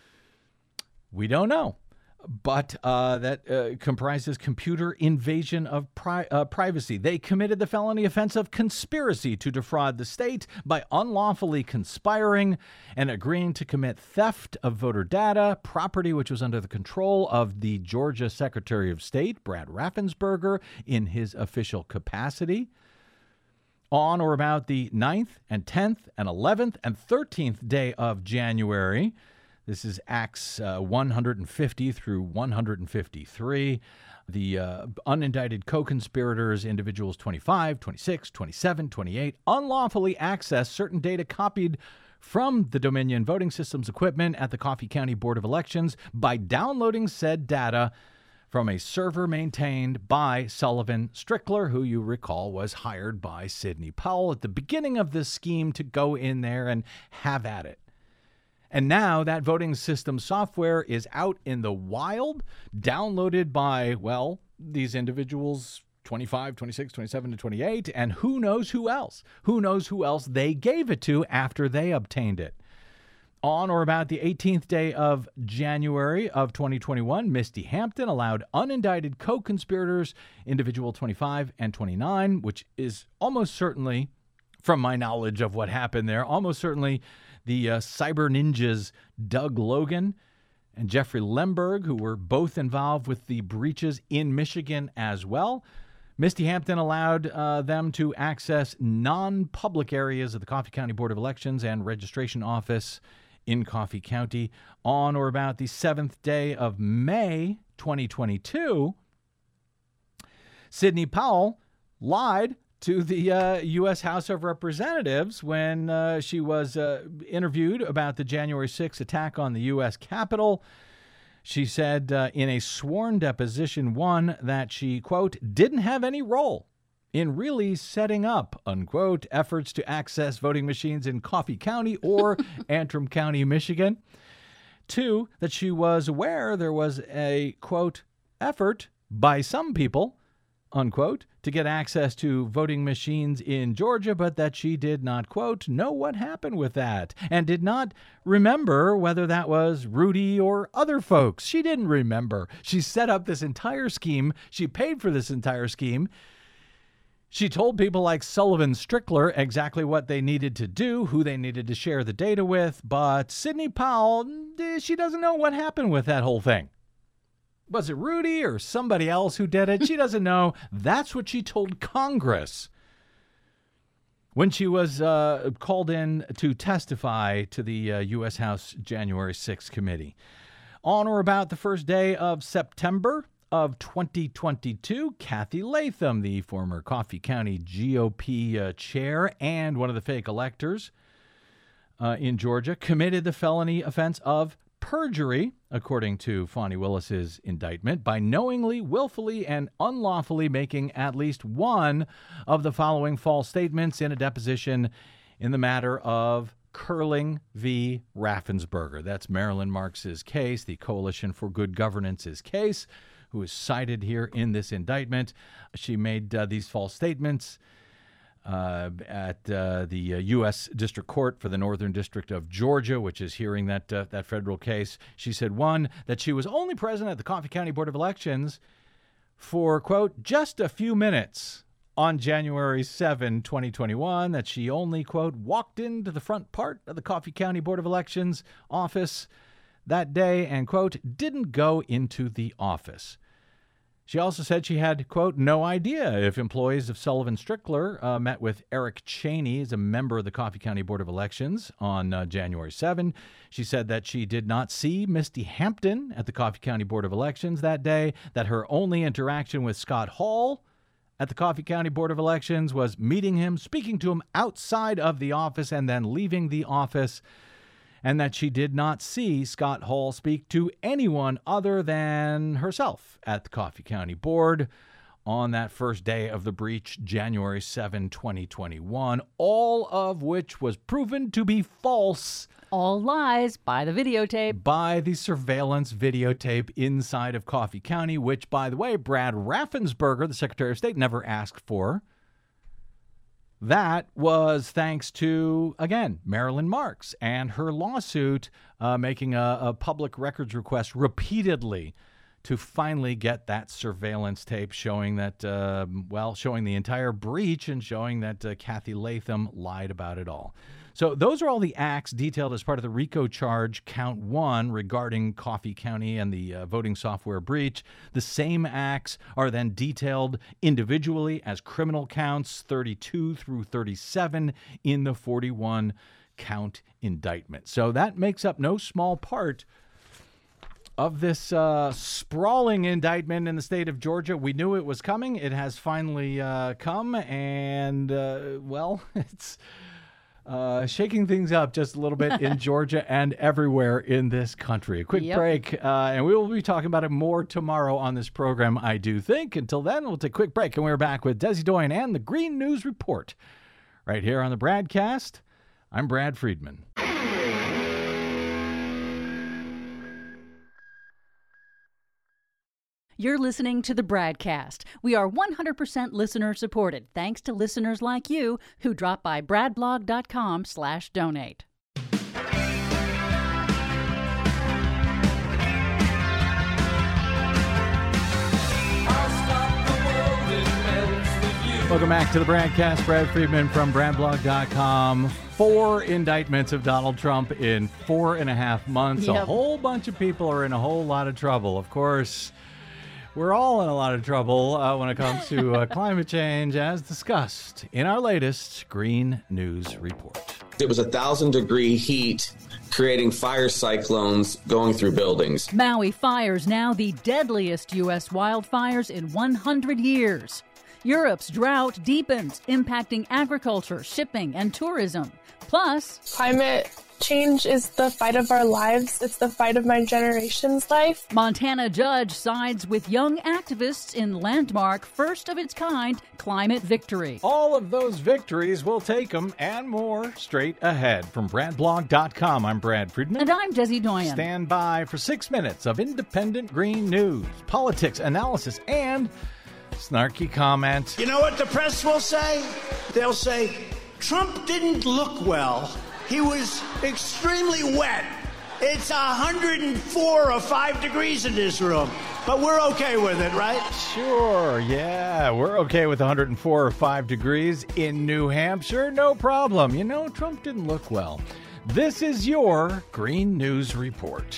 We don't know. But uh, that uh, comprises computer invasion of pri- uh, privacy. They committed the felony offense of conspiracy to defraud the state by unlawfully conspiring and agreeing to commit theft of voter data, property which was under the control of the Georgia Secretary of State, Brad Raffensperger, in his official capacity. On or about the ninth and tenth and eleventh and thirteenth day of January, this is Acts uh, one hundred fifty through one hundred fifty-three. The uh, unindicted co-conspirators, individuals twenty-five, twenty-six, twenty-seven, twenty-eight, unlawfully accessed certain data copied from the Dominion Voting Systems equipment at the Coffee County Board of Elections by downloading said data from a server maintained by Sullivan Strickler, who you recall was hired by Sidney Powell at the beginning of this scheme to go in there and have at it. And now that voting system software is out in the wild, downloaded by, well, these individuals, twenty-five, twenty-six, twenty-seven, and twenty-eight, and who knows who else? Who knows who else they gave it to after they obtained it? On or about the eighteenth day of January of twenty twenty-one, Misty Hampton allowed unindicted co-conspirators, individual twenty-five and twenty-nine, which is almost certainly, from my knowledge of what happened there, almost certainly the uh, cyber ninjas Doug Logan and Jeffrey Lemberg, who were both involved with the breaches in Michigan as well. Misty Hampton allowed uh, them to access non-public areas of the Coffee County Board of Elections and Registration Office in Coffee County. On or about the seventh day of May twenty twenty-two, Sidney Powell lied to the uh, U S House of Representatives when uh, she was uh, interviewed about the January sixth attack on the U S Capitol. She said uh, in a sworn deposition, one, that she, quote, didn't have any role in really setting up, unquote, efforts to access voting machines in Coffee County or Antrim County, Michigan. Two, that she was aware there was a, quote, effort by some people, unquote, to get access to voting machines in Georgia, but that she did not, quote, know what happened with that and did not remember whether that was Rudy or other folks. She didn't remember. She set up this entire scheme. She paid for this entire scheme. She told people like Sullivan Strickler exactly what they needed to do, who they needed to share the data with, but Sidney Powell, she doesn't know what happened with that whole thing. Was it Rudy or somebody else who did it? She doesn't know. That's what she told Congress when she was uh, called in to testify to the uh, U S House January sixth committee. On or about the first day of September of twenty twenty-two, Kathy Latham, the former Coffee County G O P uh, chair and one of the fake electors uh, in Georgia, committed the felony offense of perjury, according to Fani Willis's indictment, by knowingly, willfully, and unlawfully making at least one of the following false statements in a deposition in the matter of Curling v. Raffensperger. That's Marilyn Marks's case, the Coalition for Good Governance's case, who is cited here in this indictment. She made uh, these false statements Uh, at uh, the uh, U S District Court for the Northern District of Georgia, which is hearing that uh, that federal case. She said, one, that she was only present at the Coffee County Board of Elections for, quote, just a few minutes on January seventh, twenty twenty-one, that she only, quote, walked into the front part of the Coffee County Board of Elections office, that day and, quote, didn't go into the office. She also said she had, quote, no idea if employees of Sullivan Strickler uh, met with Eric Cheney as a member of the Coffee County Board of Elections on uh, January seventh. She said that she did not see Misty Hampton at the Coffee County Board of Elections that day, that her only interaction with Scott Hall at the Coffee County Board of Elections was meeting him, speaking to him outside of the office, and then leaving the office, and that she did not see Scott Hall speak to anyone other than herself at the Coffee County Board on that first day of the breach, January seventh, twenty twenty-one, all of which was proven to be false. All lies by the videotape. By the surveillance videotape inside of Coffee County, which, by the way, Brad Raffensperger, the Secretary of State, never asked for. That was thanks to, again, Marilyn Marks and her lawsuit uh, making a, a public records request repeatedly to finally get that surveillance tape showing that, uh, well, showing the entire breach and showing that uh, Kathy Latham lied about it all. So those are all the acts detailed as part of the RICO charge count one regarding Coffee County and the uh, voting software breach. The same acts are then detailed individually as criminal counts thirty-two through thirty-seven in the forty-one count indictment. So that makes up no small part of this uh, sprawling indictment in the state of Georgia. We knew it was coming. It has finally uh, come, and, uh, well, it's uh, shaking things up just a little bit in Georgia and everywhere in this country. A quick Yep. break, uh, and we will be talking about it more tomorrow on this program, I do think. Until then, we'll take a quick break, and we're back with Desi Doyen and the Green News Report right here on the Bradcast. I'm Brad Friedman. You're listening to the Bradcast. We are one hundred percent listener supported, thanks to listeners like you who drop by bradblog.com slash donate. Welcome back to the Bradcast. Brad Friedman from bradblog dot com. Four indictments of Donald Trump in four and a half months. A Yep. whole bunch of people are in a whole lot of trouble. Of course, we're all in a lot of trouble uh, when it comes to uh, climate change, as discussed in our latest Green News Report. It was a thousand degree heat creating fire cyclones going through buildings. Maui fires now the deadliest U S wildfires in one hundred years. Europe's drought deepens, impacting agriculture, shipping, and tourism. Plus, climate change is the fight of our lives. It's the fight of my generation's life. Montana judge sides with young activists in landmark, first-of-its-kind climate victory. All of those victories, we'll take them and more straight ahead. From bradblog dot com, I'm Brad Friedman. And I'm Desi Doyen. Stand by for six minutes of independent green news, politics, analysis, and snarky comments. You know what the press will say? They'll say, Trump didn't look well. He was extremely wet. It's one hundred four or five degrees in this room, but we're okay with it, right? Sure, yeah, we're okay with one hundred four or five degrees in New Hampshire. No problem. You know, Trump didn't look well. This is your Green News Report.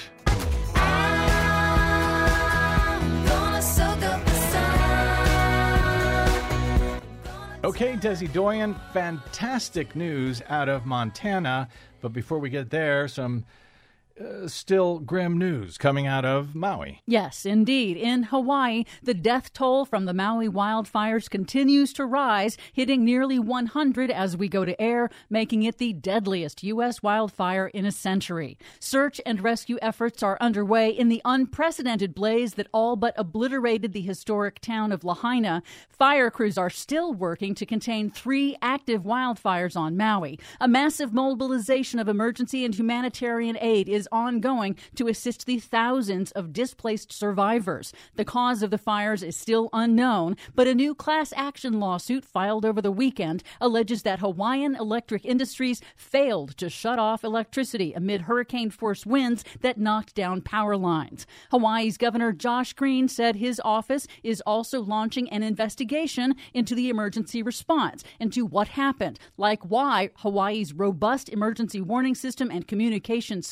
Okay, Desi Doyen, fantastic news out of Montana. But before we get there, some uh, still grim news coming out of Maui. Yes, indeed. In Hawaii, the death toll from the Maui wildfires continues to rise, hitting nearly one hundred as we go to air, making it the deadliest U S wildfire in a century. Search and rescue efforts are underway in the unprecedented blaze that all but obliterated the historic town of Lahaina. Fire crews are still working to contain three active wildfires on Maui. A massive mobilization of emergency and humanitarian aid is ongoing to assist the thousands of displaced survivors. The cause of the fires is still unknown, but a new class action lawsuit filed over the weekend alleges that Hawaiian Electric Industries failed to shut off electricity amid hurricane-force winds that knocked down power lines. Hawaii's Governor Josh Green said his office is also launching an investigation into the emergency response, into what happened, like why Hawaii's robust emergency warning system and communications failed,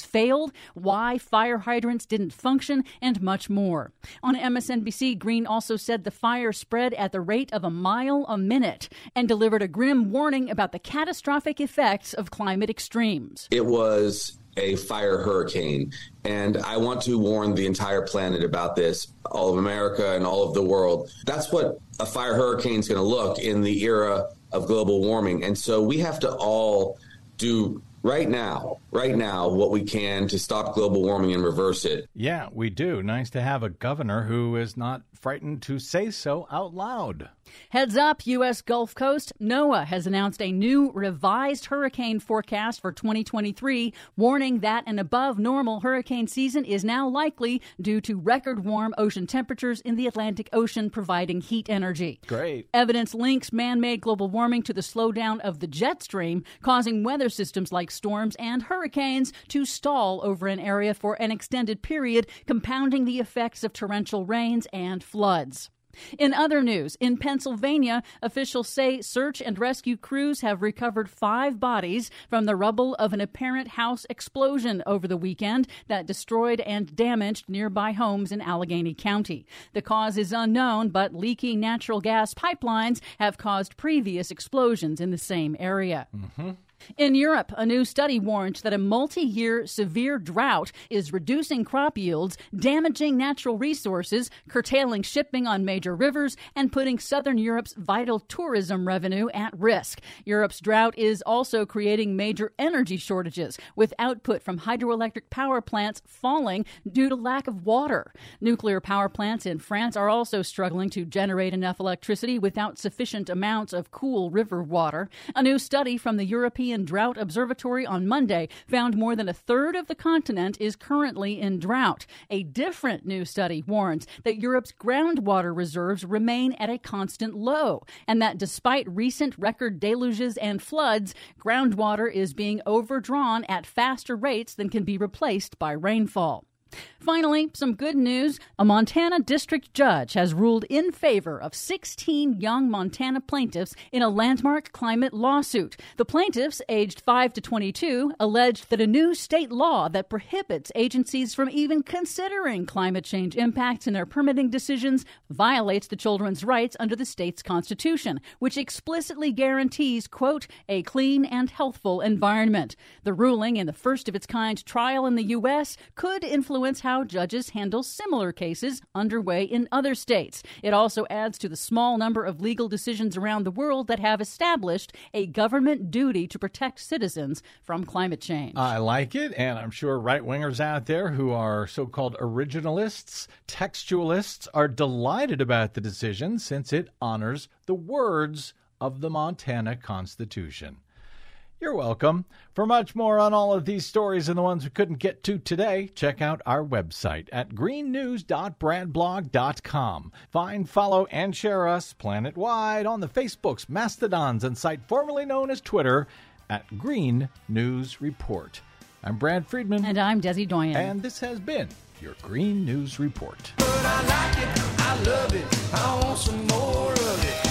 spilled, why fire hydrants didn't function, and much more. On M S N B C, Green also said the fire spread at the rate of a mile a minute and delivered a grim warning about the catastrophic effects of climate extremes. It was a fire hurricane, and I want to warn the entire planet about this, all of America and all of the world. That's what a fire hurricane is going to look in the era of global warming. And so we have to all do right now, right now, what we can to stop global warming and reverse it. Yeah, we do. Nice to have a governor who is not frightened to say so out loud. Heads up, U S Gulf Coast. NOAA has announced a new revised hurricane forecast for twenty twenty-three, warning that an above normal hurricane season is now likely due to record warm ocean temperatures in the Atlantic Ocean providing heat energy. Great. Evidence links man-made global warming to the slowdown of the jet stream, causing weather systems like storms and hurricanes to stall over an area for an extended period, compounding the effects of torrential rains and floods. In other news, in Pennsylvania, officials say search and rescue crews have recovered five bodies from the rubble of an apparent house explosion over the weekend that destroyed and damaged nearby homes in Allegheny County. The cause is unknown, but leaky natural gas pipelines have caused previous explosions in the same area. Mm-hmm. In Europe, a new study warns that a multi-year severe drought is reducing crop yields, damaging natural resources, curtailing shipping on major rivers, and putting southern Europe's vital tourism revenue at risk. Europe's drought is also creating major energy shortages, with output from hydroelectric power plants falling due to lack of water. Nuclear power plants in France are also struggling to generate enough electricity without sufficient amounts of cool river water. A new study from the European Drought Observatory on Monday found more than a third of the continent is currently in drought. A different new study warns that Europe's groundwater reserves remain at a constant low, and that despite recent record deluges and floods, groundwater is being overdrawn at faster rates than can be replaced by rainfall. Finally, some good news. A Montana district judge has ruled in favor of sixteen young Montana plaintiffs in a landmark climate lawsuit. The plaintiffs, aged five to twenty-two, alleged that a new state law that prohibits agencies from even considering climate change impacts in their permitting decisions violates the children's rights under the state's constitution, which explicitly guarantees, quote, a clean and healthful environment. The ruling, in the first of its kind trial in the U S, could influence how judges handle similar cases underway in other states. It also adds to the small number of legal decisions around the world that have established a government duty to protect citizens from climate change. I like it, and I'm sure right-wingers out there who are so-called originalists, textualists, are delighted about the decision since it honors the words of the Montana Constitution. You're welcome. For much more on all of these stories and the ones we couldn't get to today, check out our website at green news dot brad blog dot com. Find, follow, and share us planet-wide on the Facebooks, Mastodons, and site formerly known as Twitter at Green News Report. I'm Brad Friedman. And I'm Desi Doyen. And this has been your Green News Report. But I like it, I love it, I want some more of it.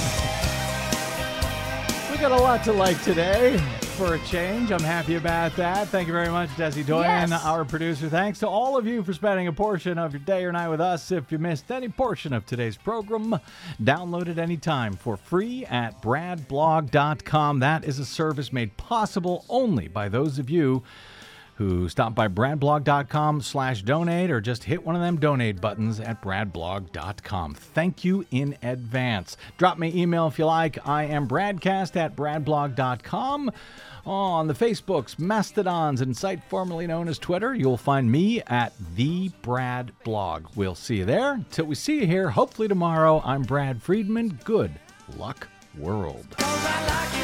We got a lot to like today. For a change, I'm happy about that. Thank you very much, Desi Doyen, yes. our producer. Thanks to all of you for spending a portion of your day or night with us. If you missed any portion of today's program, download it anytime for free at brad blog dot com. That is a service made possible only by those of you who stop by brad blog dot com slash donate or just hit one of them donate buttons at brad blog dot com. Thank you in advance. Drop me email if you like. I am bradcast at brad blog dot com. On the Facebooks, Mastodons, and site formerly known as Twitter, you'll find me at The Brad Blog. We'll see you there. Till we see you here, hopefully tomorrow, I'm Brad Friedman. Good luck, world.